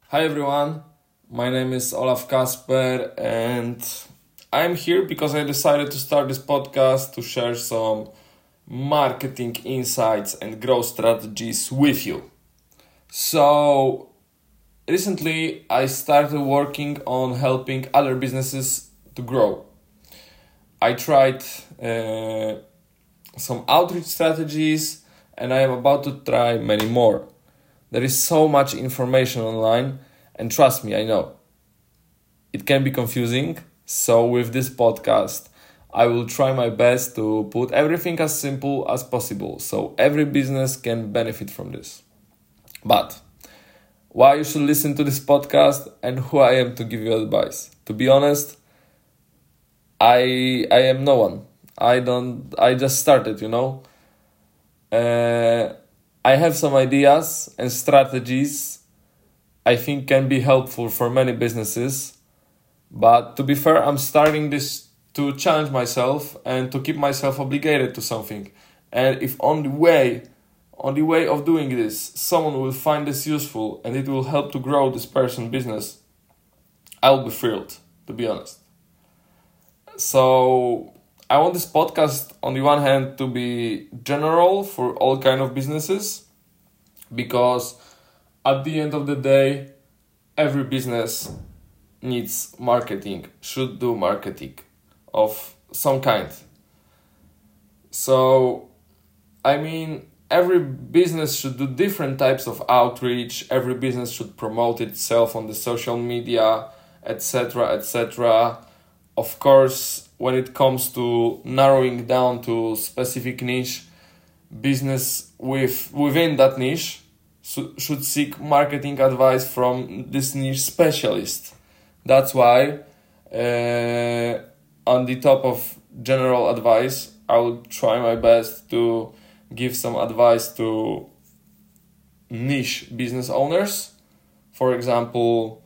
Hi everyone, my name is Olaf Kasper and I'm here because I decided to start this podcast to share some marketing insights and growth strategies with you. So, recently I started working on helping other businesses to grow. I tried some outreach strategies and I am about to try many more. There is so much information online, and trust me, I know it can be confusing. So, with this podcast, I will try my best to put everything as simple as possible so every business can benefit from this. But why you should listen to this podcast and who I am to give you advice? To be honest, I am no one. I just started, I have some ideas and strategies I think can be helpful for many businesses. But to be fair, I'm starting this to challenge myself and to keep myself obligated to something. And if on the way of doing this, someone will find this useful and it will help to grow this person's business, I will be thrilled, to be honest. So I want this podcast on the one hand to be general for all kind of businesses, because at the end of the day, every business needs marketing, should do marketing of some kind. So, every business should do different types of outreach, every business should promote itself on the social media, etc., etc. Of course, when it comes to narrowing down to specific niche, business within that niche should seek marketing advice from this niche specialist. That's why, on the top of general advice, I will try my best to give some advice to niche business owners. For example,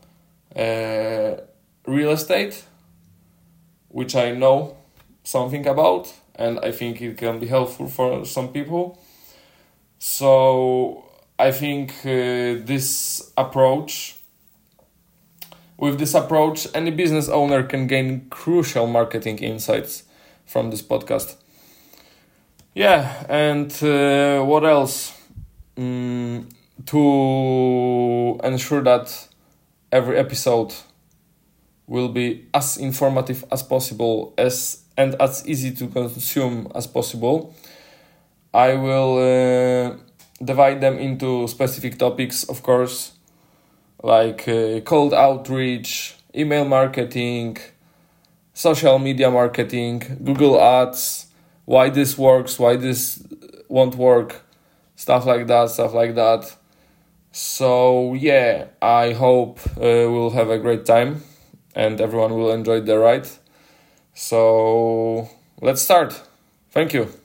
real estate, which I know something about, and I think it can be helpful for some people. So I think with this approach, any business owner can gain crucial marketing insights from this podcast. Yeah, and what else? To ensure that every episode will be as informative as possible and as easy to consume as possible, I will divide them into specific topics, of course, like cold outreach, email marketing, social media marketing, Google Ads, why this works, why this won't work, stuff like that. So yeah, I hope we'll have a great time and everyone will enjoy the ride. So let's start. Thank you.